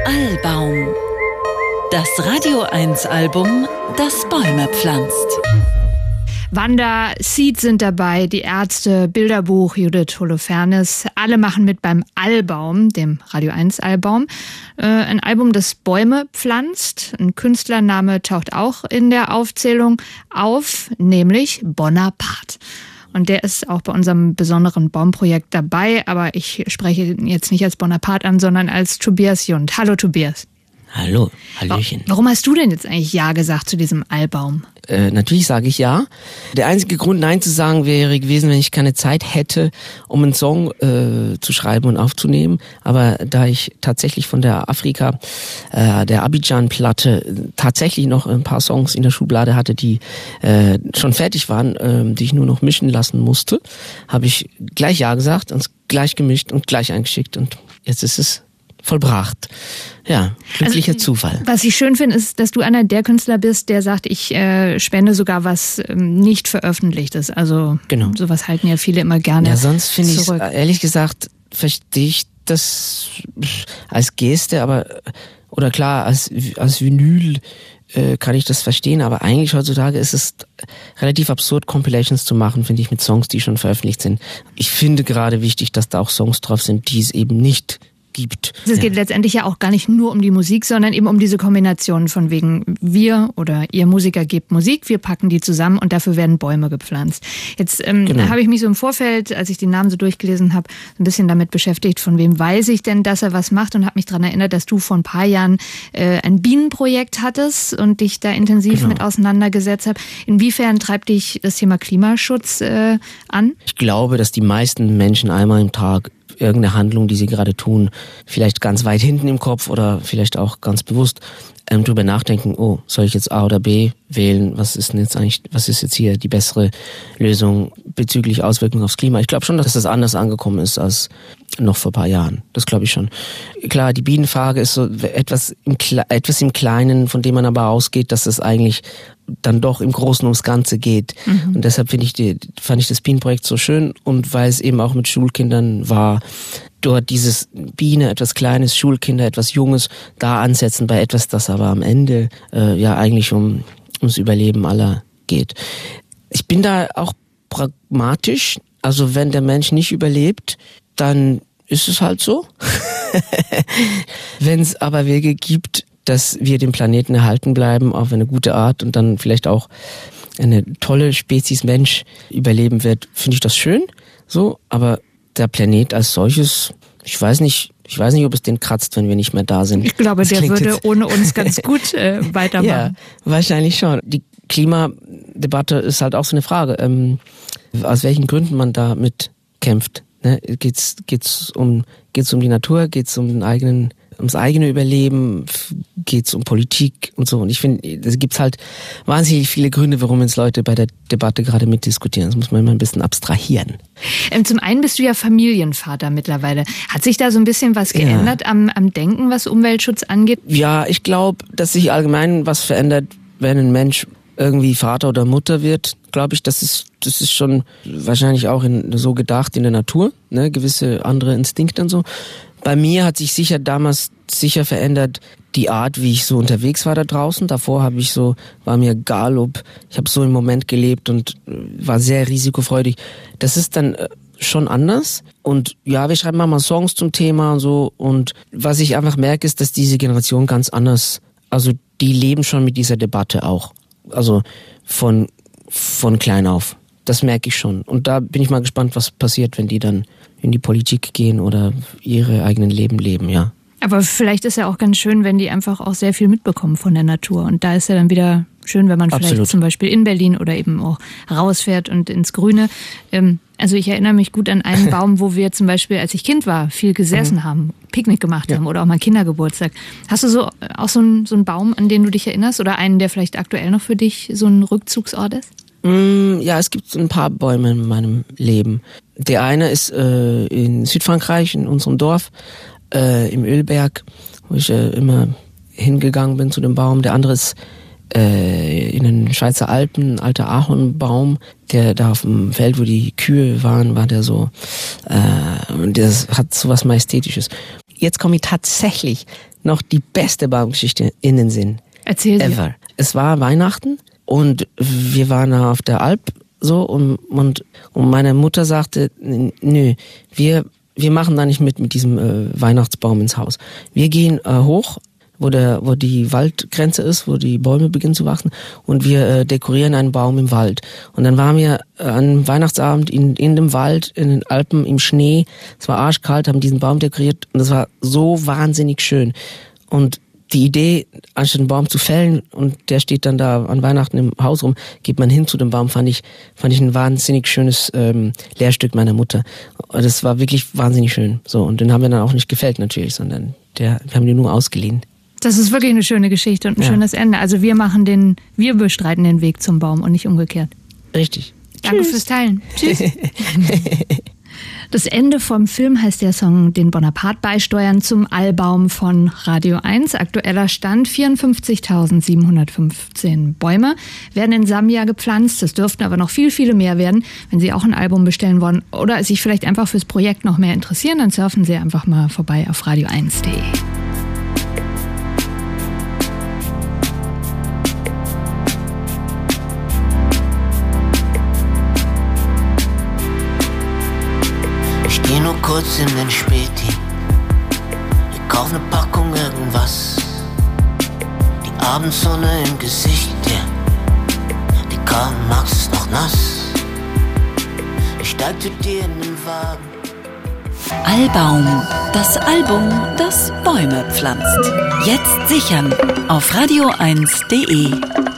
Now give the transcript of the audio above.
Albaum. Das Radio 1 Album, das Bäume pflanzt. Wanda, Seed sind dabei, die Ärzte, Bilderbuch, Judith Holofernes. Alle machen mit beim Albaum, dem Radio 1 Album. Ein Album, das Bäume pflanzt. Ein Künstlername taucht auch in der Aufzählung auf, nämlich Bonaparte. Und der ist auch bei unserem besonderen Baumprojekt dabei. Aber ich spreche ihn jetzt nicht als Bonaparte an, sondern als Tobias Jund. Hallo Tobias. Hallo, hallöchen. Warum hast du denn jetzt eigentlich Ja gesagt zu diesem Albaum? Natürlich sage ich ja. Der einzige Grund, Nein zu sagen, wäre gewesen, wenn ich keine Zeit hätte, um einen Song zu schreiben und aufzunehmen. Aber da ich tatsächlich von der der Abidjan-Platte tatsächlich noch ein paar Songs in der Schublade hatte, die schon fertig waren, die ich nur noch mischen lassen musste, habe ich gleich Ja gesagt, uns gleich gemischt und gleich eingeschickt. Und jetzt ist es vollbracht. Ja, glücklicher Zufall. Was ich schön finde, ist, dass du einer der Künstler bist, der sagt, ich spende sogar was nicht Veröffentlichtes. Also genau. Sowas halten ja viele immer gerne zurück. Ja, sonst finde ich, ehrlich gesagt, verstehe ich das als Geste, aber oder klar, als Vinyl kann ich das verstehen, aber eigentlich heutzutage ist es relativ absurd, Compilations zu machen, finde ich, mit Songs, die schon veröffentlicht sind. Ich finde gerade wichtig, dass da auch Songs drauf sind, die es eben nicht gibt. Es geht letztendlich ja auch gar nicht nur um die Musik, sondern eben um diese Kombination von wegen wir oder ihr Musiker gebt Musik, wir packen die zusammen und dafür werden Bäume gepflanzt. Jetzt habe ich mich so im Vorfeld, als ich die Namen so durchgelesen habe, ein bisschen damit beschäftigt, von wem weiß ich denn, dass er was macht und habe mich daran erinnert, dass du vor ein paar Jahren ein Bienenprojekt hattest und dich da intensiv mit auseinandergesetzt hast. Inwiefern treibt dich das Thema Klimaschutz an? Ich glaube, dass die meisten Menschen einmal im Tag irgendeine Handlung, die sie gerade tun, vielleicht ganz weit hinten im Kopf oder vielleicht auch ganz bewusst drüber nachdenken, oh, soll ich jetzt A oder B wählen? Was ist jetzt hier die bessere Lösung bezüglich Auswirkungen aufs Klima? Ich glaube schon, dass das anders angekommen ist als noch vor ein paar Jahren. Das glaube ich schon. Klar, die Bienenfrage ist so etwas im Kleinen, von dem man aber ausgeht, dass es eigentlich dann doch im Großen ums Ganze geht. Mhm. Und deshalb fand ich das Bienenprojekt so schön und weil es eben auch mit Schulkindern war, dort dieses Biene, etwas Kleines, Schulkinder, etwas Junges, da ansetzen bei etwas, das aber am Ende eigentlich ums Überleben aller geht. Ich bin da auch pragmatisch, also wenn der Mensch nicht überlebt, dann ist es halt so. Wenn es aber Wege gibt, dass wir den Planeten erhalten bleiben auf eine gute Art und dann vielleicht auch eine tolle Spezies Mensch überleben wird, finde ich das schön. So, aber der Planet als solches, ich weiß nicht, ob es den kratzt, wenn wir nicht mehr da sind. Ich glaube, der würde ohne uns ganz gut weitermachen. Ja, wahrscheinlich schon. Die Klimadebatte ist halt auch so eine Frage, aus welchen Gründen man da mitkämpft. Ne? Geht's um die Natur, geht's ums eigene Überleben, geht's um Politik und so. Und ich finde, es gibt halt wahnsinnig viele Gründe, warum jetzt Leute bei der Debatte gerade mitdiskutieren. Das muss man immer ein bisschen abstrahieren. Zum einen bist du ja Familienvater mittlerweile. Hat sich da so ein bisschen was geändert am Denken, was Umweltschutz angeht? Ja, ich glaube, dass sich allgemein was verändert, wenn ein Mensch irgendwie Vater oder Mutter wird. Glaube ich, das ist schon wahrscheinlich auch so gedacht in der Natur, ne, gewisse andere Instinkte und so. Bei mir hat sich damals verändert die Art, wie ich so unterwegs war da draußen. Davor war mir egal, ich habe so im Moment gelebt und war sehr risikofreudig. Das ist dann schon anders. Und ja, wir schreiben manchmal Songs zum Thema und so. Und was ich einfach merke, ist, dass diese Generation ganz anders, also die leben schon mit dieser Debatte auch. Also von klein auf. Das merke ich schon. Und da bin ich mal gespannt, was passiert, wenn die dann in die Politik gehen oder ihre eigenen Leben leben, ja. Aber vielleicht ist ja auch ganz schön, wenn die einfach auch sehr viel mitbekommen von der Natur. Und da ist ja dann wieder schön, wenn man vielleicht zum Beispiel in Berlin oder eben auch rausfährt und ins Grüne. Also ich erinnere mich gut an einen Baum, wo wir zum Beispiel, als ich Kind war, viel gesessen haben, Picknick gemacht haben oder auch mal Kindergeburtstag. Hast du auch so einen Baum, an den du dich erinnerst oder einen, der vielleicht aktuell noch für dich so ein Rückzugsort ist? Ja, es gibt ein paar Bäume in meinem Leben. Der eine ist in Südfrankreich, in unserem Dorf, im Ölberg, wo ich immer hingegangen bin zu dem Baum. Der andere ist in den Schweizer Alpen, ein alter Ahornbaum, der da auf dem Feld, wo die Kühe waren, war der so, und das hat so was Majestätisches. Jetzt komme ich tatsächlich noch die beste Baumgeschichte in den Sinn. Erzähl sie. Ever. Es war Weihnachten und wir waren auf der Alp so und meine Mutter sagte, nö, wir machen da nicht mit diesem Weihnachtsbaum ins Haus. Wir gehen hoch, wo die Waldgrenze ist, wo die Bäume beginnen zu wachsen und wir dekorieren einen Baum im Wald. Und dann waren wir an Weihnachtsabend in dem Wald, in den Alpen, im Schnee. Es war arschkalt, haben diesen Baum dekoriert und das war so wahnsinnig schön. Und die Idee, anstatt einen Baum zu fällen und der steht dann da an Weihnachten im Haus rum, geht man hin zu dem Baum, fand ich ein wahnsinnig schönes Lehrstück meiner Mutter. Und das war wirklich wahnsinnig schön. So, und den haben wir dann auch nicht gefällt natürlich, sondern wir haben den nur ausgeliehen. Das ist wirklich eine schöne Geschichte und ein schönes Ende. Also wir bestreiten den Weg zum Baum und nicht umgekehrt. Richtig. Danke fürs Teilen. Tschüss. Das Ende vom Film heißt der Song Den Bonaparte beisteuern zum Albaum von Radio 1. Aktueller Stand 54.715 Bäume werden in Sambia gepflanzt. Es dürften aber noch viele mehr werden. Wenn Sie auch ein Album bestellen wollen oder sich vielleicht einfach fürs Projekt noch mehr interessieren, dann surfen Sie einfach mal vorbei auf radio1.de. Geh nur kurz in den Späti, ich kauf ne Packung irgendwas. Die Abendsonne im Gesicht, yeah. Die Karl Marx ist noch nass. Ich steig zu dir in den Wagen. Albaum, das Album, das Bäume pflanzt. Jetzt sichern auf radio1.de.